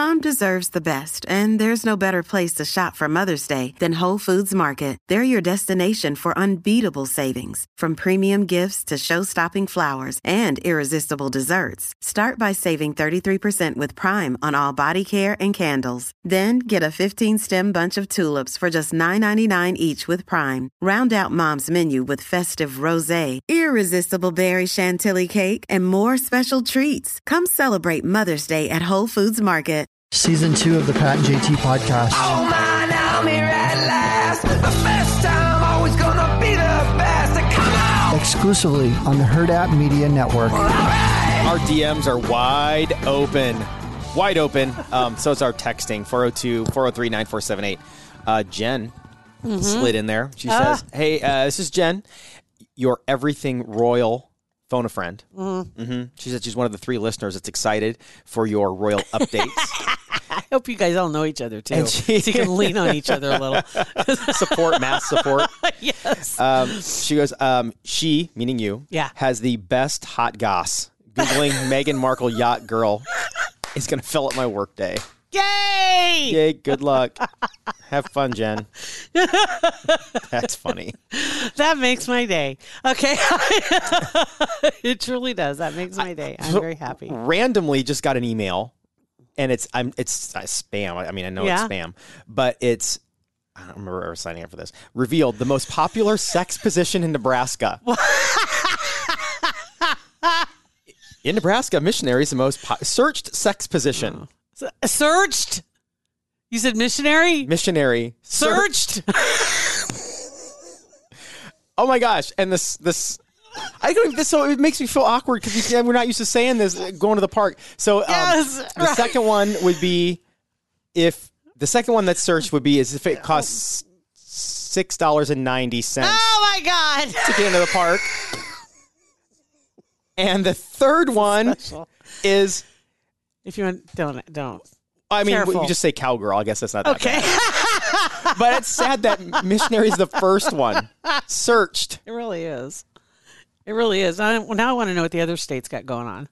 Mom deserves the best, and there's no better place to shop for Mother's Day than Whole Foods Market. They're your destination for unbeatable savings, from premium gifts to show-stopping flowers and irresistible desserts. Start by saving 33% with Prime on all body care and candles. Then get a 15-stem bunch of tulips for just $9.99 each with Prime. Round out Mom's menu with festive rosé, irresistible berry chantilly cake, and more special treats. Come celebrate Mother's Day at Whole Foods Market. Season 2 of the Pat and JT podcast. Oh my, now I'm here at last. The best time, always gonna be the best. Come on! Exclusively on the Herd App Media Network. All right. Our DMs are wide open. Wide open. So is our texting, 402-403-9478. Jen slid in there. She says, hey, this is Jen, your everything royal phone a friend. She said she's one of the 3 listeners that's excited for your royal updates. I hope you guys all know each other, too. And So you can lean on each other a little. Mass support. Yes. She goes, she, meaning you, has the best hot goss. Googling Meghan Markle yacht girl is going to fill up my workday. Yay! Yay, good luck. Have fun, Jen. That's funny. That makes my day. Okay. It truly does. That makes my day. I'm very happy. Randomly just got an email, and it's spam. I mean, I know it's spam, but it's, I don't remember ever signing up for this. Revealed the most popular sex position in Nebraska. In Nebraska, missionary is the most searched sex position. Searched? You said missionary? Missionary. Searched? Oh my gosh. And this so it makes me feel awkward because we're not used to saying this going to the park. So the second one would be if that's searched would be as if it costs $6.90. Oh my God. To get into the park. And the third one is, if you want, don't. I mean, Careful. you just say cowgirl. I guess that's not that okay. bad. But it's sad that missionary is the first one searched. It really is. It really is. Now I want to know what the other states got going on.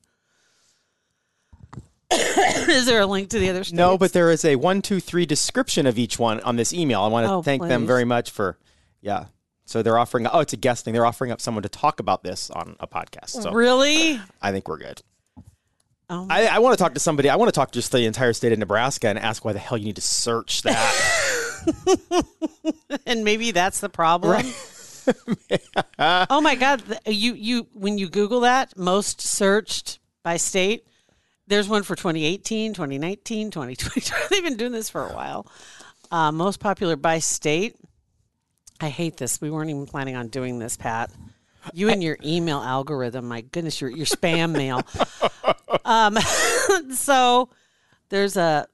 Is there a link to the other states? No, but there is a 1, 2, 3 description of each one on this email. I want to thank them very much for, So they're offering, it's a guest thing. They're offering up someone to talk about this on a podcast. So really? I think we're good. I want to talk to somebody. I want to talk to just the entire state of Nebraska and ask why the hell you need to search that. And maybe that's the problem. Right. Oh my God. You when you Google that, most searched by state, there's one for 2018, 2019, 2020. They've been doing this for a while. Most popular by state. I hate this. We weren't even planning on doing this, Pat. You and your email algorithm, my goodness, your spam mail. So there's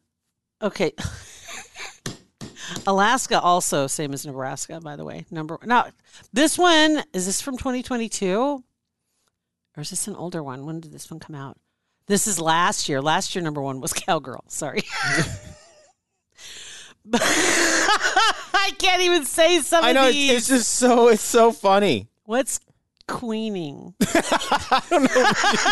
Alaska also, same as Nebraska, by the way. Now, this one, is this from 2022? Or is this an older one? When did this one come out? This is last year. Last year, number 1 was cowgirl. Sorry. I can't even say some of these. It's just it's so funny. What's queening? I don't know.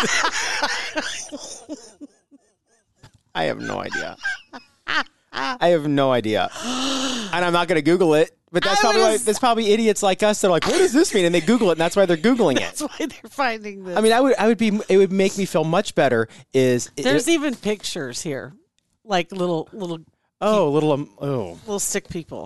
I have no idea. I have no idea. And I'm not going to Google it. But that's probably idiots like us that are like, what does this mean? And they Google it, and that's why they're Googling it. That's why they're finding this. I mean, it would make me feel much better. There's even pictures here, like little stick people.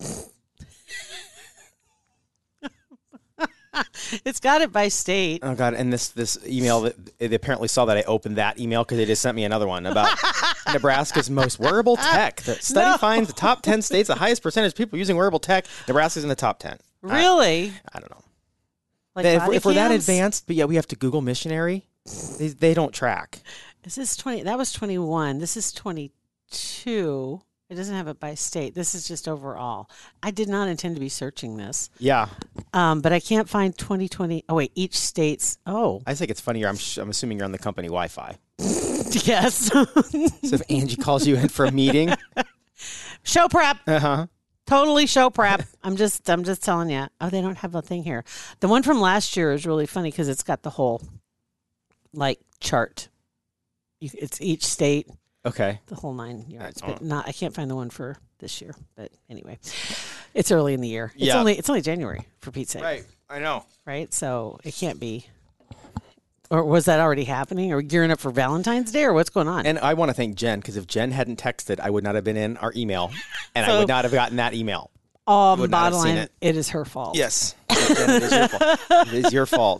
It's got it by state. Oh God! And this email, they apparently saw that I opened that email because they just sent me another one about Nebraska's most wearable tech. The study finds the top 10 states, the highest percentage of people using wearable tech. Nebraska's in the top 10. Really? I don't know. Like if we're that advanced, but we have to Google missionary. They don't track. Is this 20? That was 21. This is 22. It doesn't have it by state. This is just overall. I did not intend to be searching this. Yeah. But I can't find 2020. Oh, wait. Each state's. Oh. I think it's funnier. I'm assuming you're on the company Wi-Fi. Yes. So if Angie calls you in for a meeting. Show prep. Uh-huh. Totally show prep. I'm just telling you. Oh, they don't have a thing here. The one from last year is really funny because it's got the whole, chart. It's each state. Okay. The whole 9 yards. But I can't find the one for this year. But anyway, it's early in the year. It's only January, for Pete's sake. Right. I know. Right? So it can't be. Or was that already happening? Are we gearing up for Valentine's Day, or what's going on? And I want to thank Jen, because if Jen hadn't texted, I would not have been in our email, and I would not have gotten that email. Bottom line, it is her fault. Yes. Jen, it is your fault. It is your fault.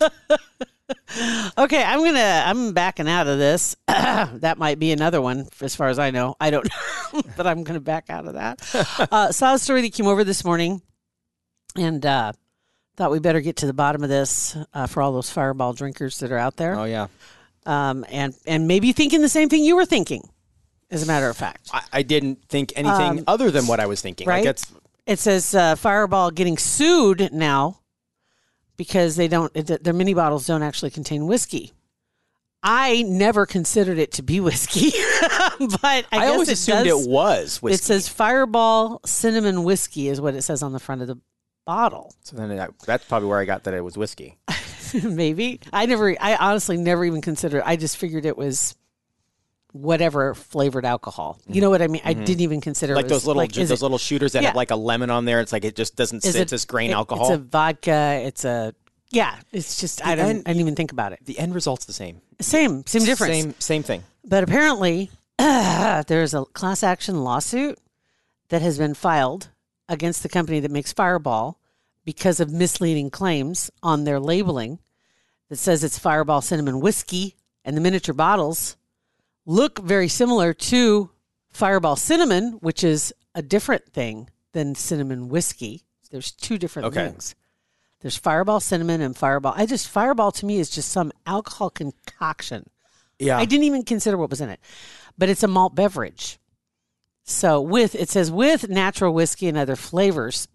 Okay, I'm backing out of this. That might be another one, as far as I know. I don't know, but I'm going to back out of that. Saw a story that came over this morning, and thought we better get to the bottom of this for all those Fireball drinkers that are out there. Oh, yeah. And maybe thinking the same thing you were thinking, as a matter of fact. I didn't think anything other than what I was thinking. Right? Like it says Fireball getting sued now because their mini bottles don't actually contain whiskey. I never considered it to be whiskey, but I guess always assumed it was whiskey. It says Fireball Cinnamon Whiskey is what it says on the front of the bottle. So then that's probably where I got that it was whiskey. Maybe. I honestly never even considered it. I just figured it was whatever flavored alcohol. You know what I mean? I didn't even consider like it those little shooters that have like a lemon on there. It's like it just doesn't sit. It's just grain alcohol. It's a vodka. It's just I didn't even think about it. The end result's the same. Same difference. Same thing. But apparently there's a class action lawsuit that has been filed against the company that makes Fireball because of misleading claims on their labeling that says it's Fireball Cinnamon Whiskey, and the miniature bottles look very similar to Fireball Cinnamon, which is a different thing than Cinnamon Whiskey. There's two different things. There's Fireball Cinnamon and Fireball. Fireball to me is just some alcohol concoction. Yeah. I didn't even consider what was in it, but it's a malt beverage. So it says with natural whiskey and other flavors.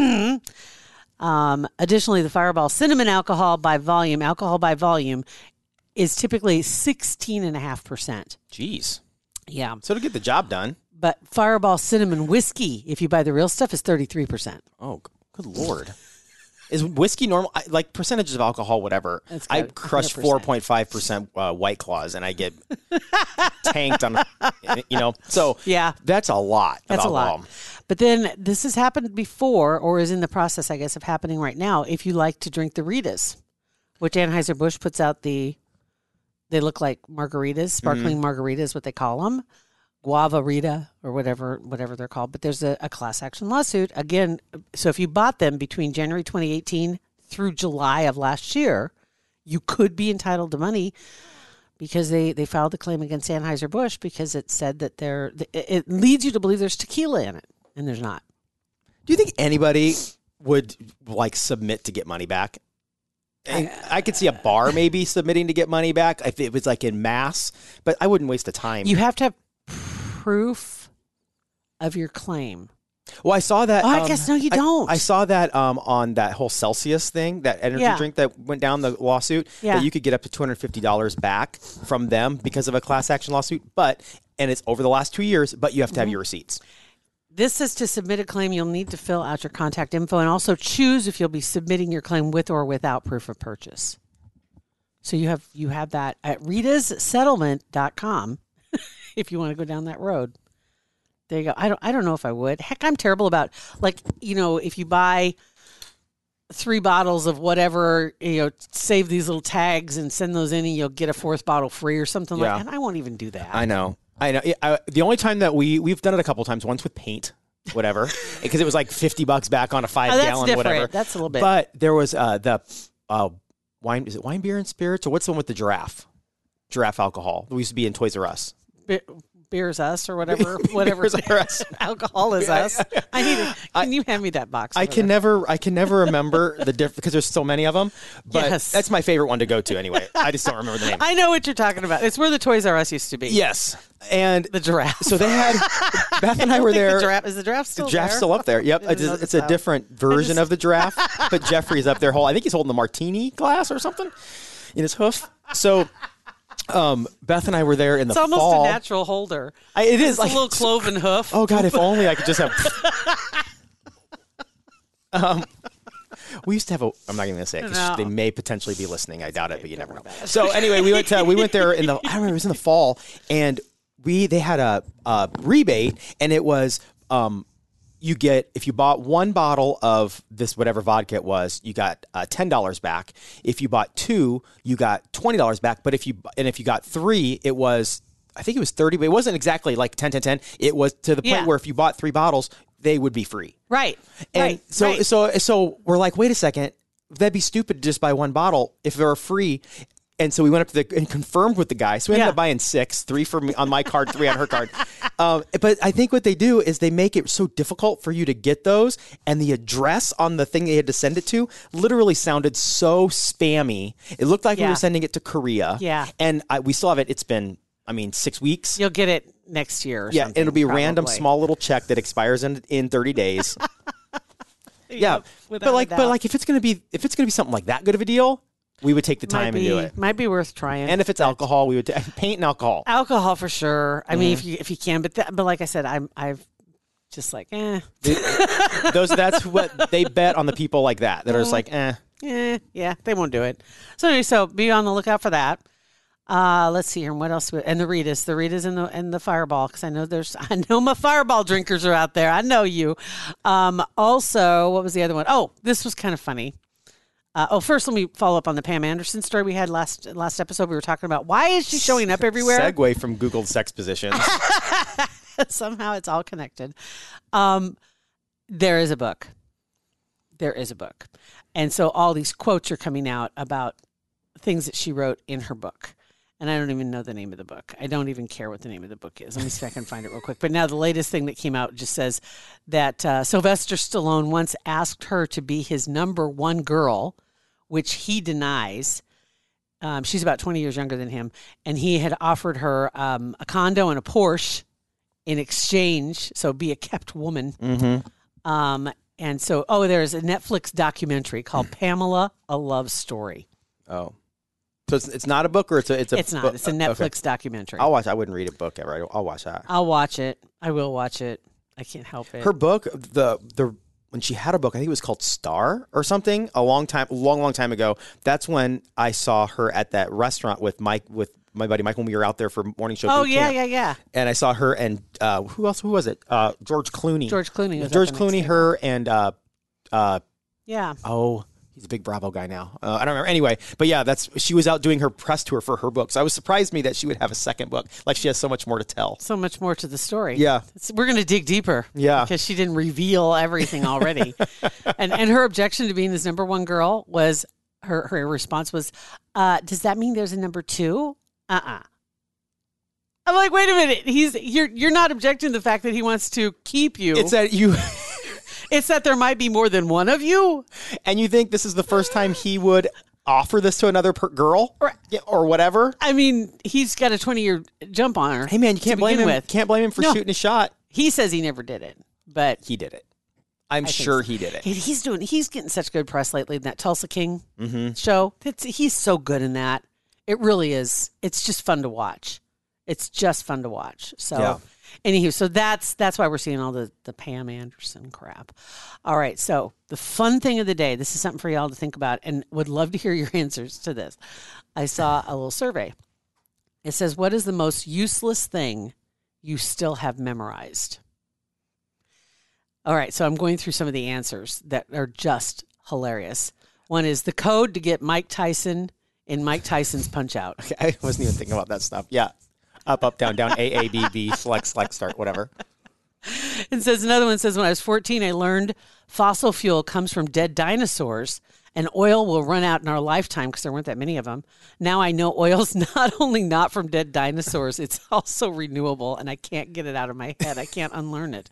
Additionally, the Fireball Cinnamon alcohol by volume is typically 16.5%. Jeez. Yeah. So to get the job done. But Fireball Cinnamon Whiskey, if you buy the real stuff, is 33%. Oh, good Lord. Is whiskey normal? Like percentages of alcohol, whatever. I crush 4.5% White Claws, and I get tanked on, So yeah, that's a lot. That's of alcohol. a lot. But then this has happened before, or is in the process, I guess, of happening right now. If you like to drink the Ritas, which Anheuser-Busch puts out they look like margaritas, sparkling margaritas, what they call them. Guava Rita or whatever they're called. But there's a class action lawsuit. Again, so if you bought them between January 2018 through July of last year, you could be entitled to money because they filed a claim against Anheuser-Busch because it said that it leads you to believe there's tequila in it, and there's not. Do you think anybody would submit to get money back? I could see a bar maybe submitting to get money back if it was in mass, but I wouldn't waste the time. You have to have proof of your claim. Well, I saw that. I guess no, you don't. I saw that on that whole Celsius thing, that energy drink that went down the lawsuit. Yeah. That you could get up to $250 back from them because of a class action lawsuit. And it's over the last 2 years, but you have to have your receipts. This says to submit a claim, you'll need to fill out your contact info and also choose if you'll be submitting your claim with or without proof of purchase. So you have that at ritassettlement.com if you want to go down that road. There you go. I don't know if I would. Heck, I'm terrible about if you buy 3 bottles of whatever, save these little tags and send those in and you'll get a 4th bottle free or something like that. And I won't even do that. I know. The only time that we've done it a couple times, once with paint, whatever, because it was like $50 back on a 5-gallon, whatever. That's a little bit. But there was the wine. Is it Wine, Beer, and Spirits, or what's the one with the giraffe? Giraffe alcohol. We used to be in Toys R Us. Beer's Us or whatever Beer's Us. Alcohol is us. Can you hand me that box? I can never remember the difference because there's so many of them. But that's my favorite one to go to anyway. I just don't remember the name. I know what you're talking about. It's where the Toys R Us used to be. Yes. And the giraffe. So they had Beth and I were there. Is the giraffe still there? The giraffe's still up there. Yep. It's a different version of the giraffe. But Jeffrey's up there. I think he's holding the martini glass or something in his hoof. So Beth and I were there in the fall. It's almost a natural holder. It is. It's a little cloven hoof. Oh, God, if only I could just have... we used to have I'm not even going to say it because they may potentially be listening. I doubt it, but you never know. So anyway, we went there I remember it was in the fall, and they had a rebate, and it was you get, if you bought one bottle of this whatever vodka it was, you got $10 back. If you bought two, you got $20 back. But if you got three, it was, I think it was 30, but it wasn't exactly like 10, 10, 10. It was to the point where if you bought 3 bottles, they would be free. Right. And so we're like, wait a second, that'd be stupid to just buy one bottle if they were free. And so we went up and confirmed with the guy. So we ended up buying 6, 3 for me on my card, 3 on her card. But I think what they do is they make it so difficult for you to get those. And the address on the thing they had to send it to literally sounded so spammy. It looked like we were sending it to Korea. Yeah. And we still have it. It's been, 6 weeks. You'll get it next year or something. It'll be a probably. random small little check that expires in 30 days. But like if it's gonna be something like that good of a deal, we would take the time and do it. Might be worth trying. And if it's alcohol, we would paint and alcohol. Alcohol for sure. I mean, if you can, but like I said, I've just like That's what they bet on, the people like that are just like yeah, they won't do it. So anyway, so be on the lookout for that. Let's see here. And what else? And the Ritas and the Fireball, because I know my Fireball drinkers are out there. I know you. Also, what was the other one? Oh, this was kind of funny. First, let me follow up on the Pam Anderson story we had last episode. We were talking about why is she showing up everywhere? Segue from Googled sex positions. Somehow it's all connected. There is a book. And so all these quotes are coming out about things that she wrote in her book. And I don't even know the name of the book. I don't even care what the name of the book is. Let me see if I can find it real quick. But now the latest thing that came out just says that Sylvester Stallone once asked her to be his number one girl, which he denies. She's about 20 years younger than him. And he had offered her a condo and a Porsche in exchange. So be a kept woman. Mm-hmm. And so, there's a Netflix documentary called Pamela, A Love Story. Oh. So it's not a book, or it's not. It's a Netflix documentary. I'll watch. I wouldn't read a book ever. I'll watch that. I'll watch it. I will watch it. I can't help it. Her book, the when she had a book, I think it was called Star or something. A long time ago. That's when I saw her at that restaurant with my buddy Mike when we were out there for morning show. Oh yeah. And I saw her and who else? Who was it? George Clooney. George Clooney. Her and yeah. Oh. He's a big Bravo guy now. I don't remember. Anyway, but yeah, she was out doing her press tour for her book. So I was surprised me that she would have a second book. Like she has so much more to tell. So much more to the story. Yeah. We're going to dig deeper. Yeah. Because she didn't reveal everything already. and her objection to being this number one girl was, her response was, does that mean there's a number 2? I'm like, wait a minute. You're not objecting to the fact that he wants to keep you. It's that you... It's that there might be more than one of you. And you think this is the first time he would offer this to another girl or whatever? I mean, he's got a 20-year jump on her. Hey, man, you can't blame him. Can't blame him for shooting a shot. He says he never did it, but he did it. I'm sure he did it. He's getting such good press lately in that Tulsa King show. He's so good in that. It really is. It's just fun to watch. So, anywho, so that's why we're seeing all the Pam Anderson crap. All right, so the fun thing of the day, this is something for y'all to think about, and would love to hear your answers to this. I saw a little survey. It says, what is the most useless thing you still have memorized? All right, so I'm going through some of the answers that are just hilarious. One is the code to get Mike Tyson in Mike Tyson's Punch-Out. Okay, I wasn't even thinking about that stuff. Yeah. Up, down, A, B, B, select, start, whatever. It says, another one says, when I was 14, I learned fossil fuel comes from dead dinosaurs and oil will run out in our lifetime because there weren't that many of them. Now I know oil's not only not from dead dinosaurs, it's also renewable, and I can't get it out of my head. I can't unlearn it.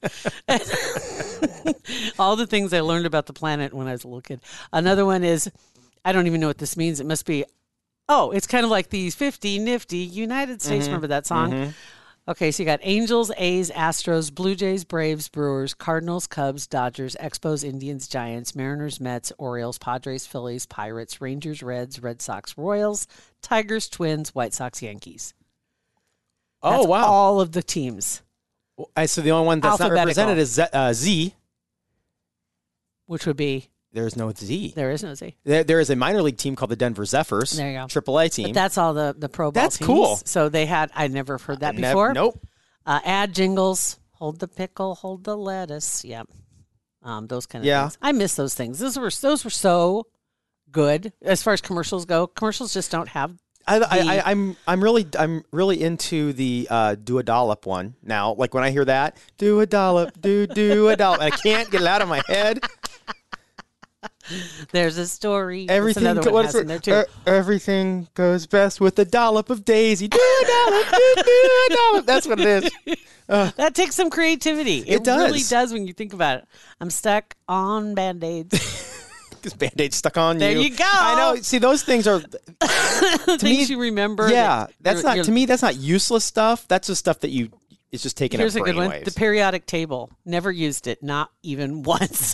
All the things I learned about the planet when I was a little kid. Another one is, I don't even know what this means. It must be, it's kind of like these 50 nifty United States. Remember that song? Mm-hmm. Okay, so you got Angels, A's, Astros, Blue Jays, Braves, Brewers, Cardinals, Cubs, Dodgers, Expos, Indians, Giants, Mariners, Mets, Orioles, Padres, Phillies, Pirates, Rangers, Reds, Red Sox, Royals, Tigers, Twins, White Sox, Yankees. That's wow. All of the teams. So the only one that's not represented is Z. Which would be? There's no Z. There is no Z. There is a minor league team called the Denver Zephyrs. There you go. AAA team. But that's all the pro ball That's teams. cool. So they had, I never heard that before. Nope. Add jingles, hold the pickle, hold the lettuce. Yeah. Those kind of things. I miss those things. Those were so good as far as commercials go. Commercials just don't have. I'm really into the do a dollop one now. Like when I hear that, do a dollop, do a dollop. I can't get it out of my head. There's a story. Everything, in there too. Everything goes best with a dollop of Daisy. Do a dollop, do a dollop. That's what it is. That takes some creativity. It does. really does when you think about it. I'm stuck on Band-Aids. Because Band-Aid stuck on There you. you go. I know. See, those things are Things me, you remember. Yeah, that's not you're, to me. That's not useless stuff. That's just stuff that it's just taking Here's up a good one. brainwaves. The periodic table. Never used it. Not even once.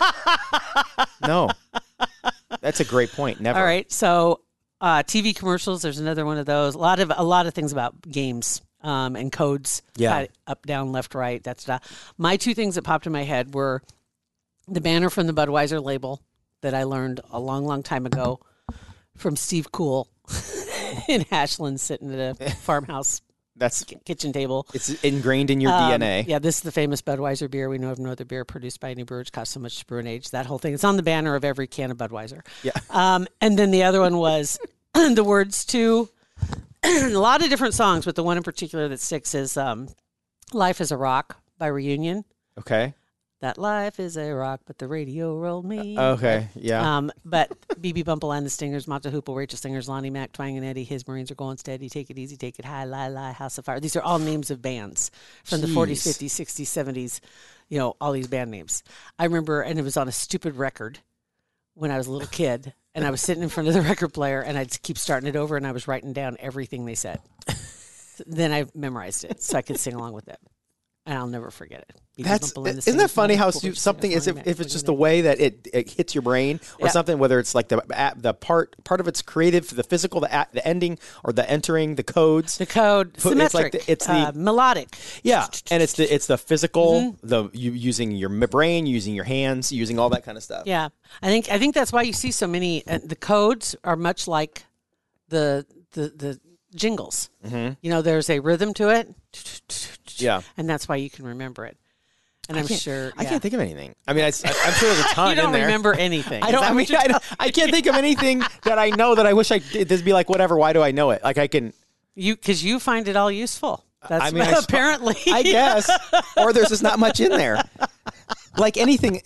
No, that's a great point. Never. All right. So TV commercials. There's another one of those. A lot of things about games and codes. Yeah. Up, down, left, right. That's my two things that popped in my head were the banner from the Budweiser label that I learned a long, long time ago from Steve Cool in Ashland, sitting at a farmhouse. That's kitchen table. It's ingrained in your DNA. Yeah, this is the famous Budweiser beer. We know of no other beer produced by any brewer. It costs so much to brew and age. That whole thing. It's on the banner of every can of Budweiser. Yeah. And then the other one was the words to a lot of different songs, but the one in particular that sticks is Life is a Rock by Reunion. Okay. That life is a rock, but the radio rolled me. Okay, yeah. But BB Bumble and the Stingers, Mata Hoople, Rachel Singers, Lonnie Mac, Twang and Eddie, His Marines Are Going Steady, Take It Easy, Take It High, Lie, House of Fire. These are all names of bands from the 40s, 50s, 60s, 70s, all these band names. I remember, and it was on a stupid record when I was a little kid, and I was sitting in front of the record player, and I'd keep starting it over, and I was writing down everything they said. Then I memorized it, so I could sing along with it. And I'll never forget it. Isn't that funny how something is if it's just the way that it hits your brain or something, whether it's like the part of it's creative, the physical, the ending or the entering, the codes. The code, symmetric, it's the melodic. Yeah, and it's the physical, you using your brain, using your hands, using all that kind of stuff. Yeah, I think that's why you see so many. The codes are much like the jingles. Mm-hmm. There's a rhythm to it. Yeah, and that's why you can remember it. And I'm sure I can't think of anything. I mean, I'm sure there's a ton in there. You don't remember anything. I can't think of anything that I know that I wish I did. This be like whatever. Why do I know it? Like I can. Because you find it all useful. That's apparently. I guess, or there's just not much in there. Like anything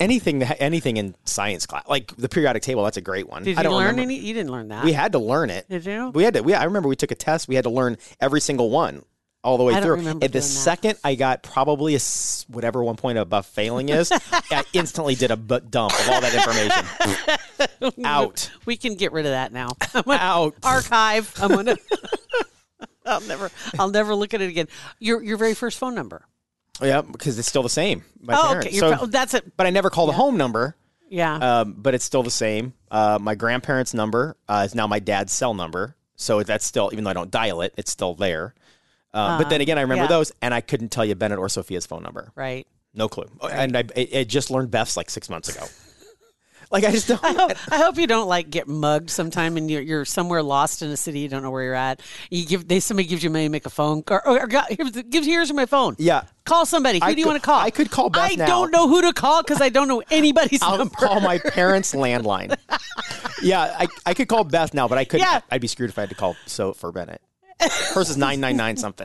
in science class, like the periodic table. That's a great one. Did you learn any? You didn't learn that. We had to learn it. Did you? We had to. I remember we took a test. We had to learn every single one. All the way through. And the second I got probably whatever 1 point above failing is, I instantly did a dump of all that information. Out. We can get rid of that now. Out. Archive. I'm gonna. I'll never look at it again. Your very first phone number. Yeah, because it's still the same. My parents. Okay. So, that's it. But I never call the home number. Yeah. But it's still the same. My grandparents' number is now my dad's cell number. So that's still, even though I don't dial it, it's still there. But then again, I remember those, and I couldn't tell you Bennett or Sophia's phone number. Right. No clue. Right. And I just learned Beth's like 6 months ago. Like I just don't. I hope you don't get mugged sometime, and you're somewhere lost in a city, you don't know where you're at. Somebody gives you money to make a phone, or here's my phone. Yeah. Call somebody. Who do you want to call? I could call Beth now. I don't know who to call because I don't know anybody's I'll number. call my parents' landline. Yeah, I could call Beth now, but I couldn't. Yeah. I'd be screwed if I had to call for Bennett. Hers is 999 something.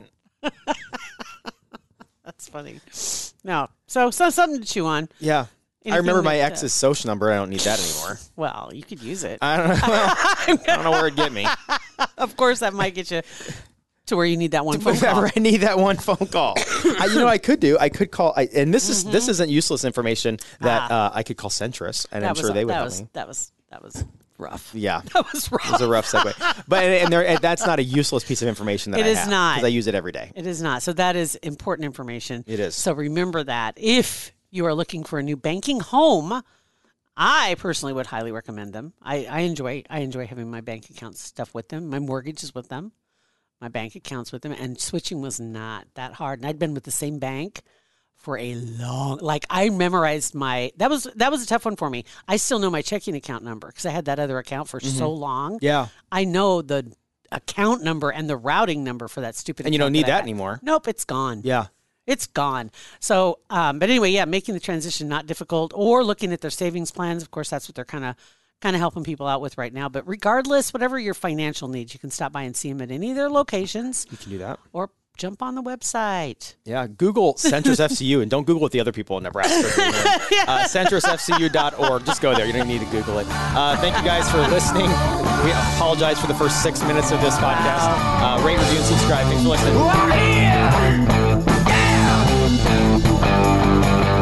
That's funny. No, so something to chew on. Yeah. Anything I remember my ex's social number. I don't need that anymore. Well, you could use it. I don't know. I don't know where it'd get me. Of course, that might get you to where you need that one phone call. I need that one phone call. I could do. I could call. And this isn't useless information that I could call Centris, and I'm sure they would help me. That was rough. Yeah, that was rough. It was a rough segue. But and that's not a useless piece of information that it I is have, not, because I use it every day. It is not. So that is important information. It is. So remember that if you are looking for a new banking home, I personally would highly recommend them. I enjoy having my bank account stuff with them. My mortgage is with them. My bank account's with them, and switching was not that hard. And I'd been with the same bank for a long, like I memorized that was a tough one for me. I still know my checking account number because I had that other account for so long. Yeah. I know the account number and the routing number for that stupid account. And you don't need that anymore. Nope, it's gone. Yeah. It's gone. So, but anyway, yeah, making the transition not difficult or looking at their savings plans. Of course, that's what they're kind of helping people out with right now. But regardless, whatever your financial needs, you can stop by and see them at any of their locations. You can do that. Or jump on the website. Yeah, Google Centris FCU and don't Google what the other people in Nebraska are doing. CentrisFCU.org. Just go there. You don't need to Google it. Thank you guys for listening. We apologize for the first 6 minutes of this podcast. Rate, review, and subscribe. Thanks for listening.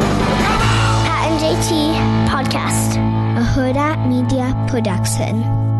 Pat and JT Podcast, a Hurrdat Media Production.